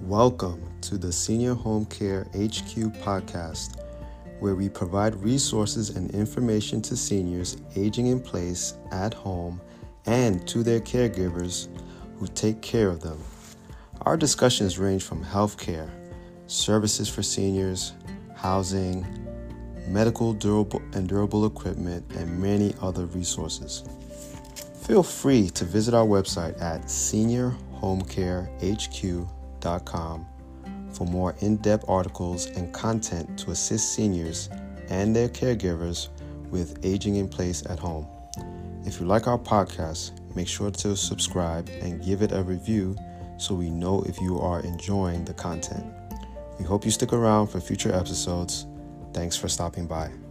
Welcome to the Senior Home Care HQ podcast, where we provide resources and information to seniors aging in place at home and to their caregivers who take care of them. Our discussions range from healthcare, services for seniors, housing, medical durable equipment, and many other resources. Feel free to visit our website at seniorhomecarehq.com for more in-depth articles and content to assist seniors and their caregivers with aging in place at home. If you like our podcast, make sure to subscribe and give it a review so we know if you are enjoying the content. We hope you stick around for future episodes. Thanks for stopping by.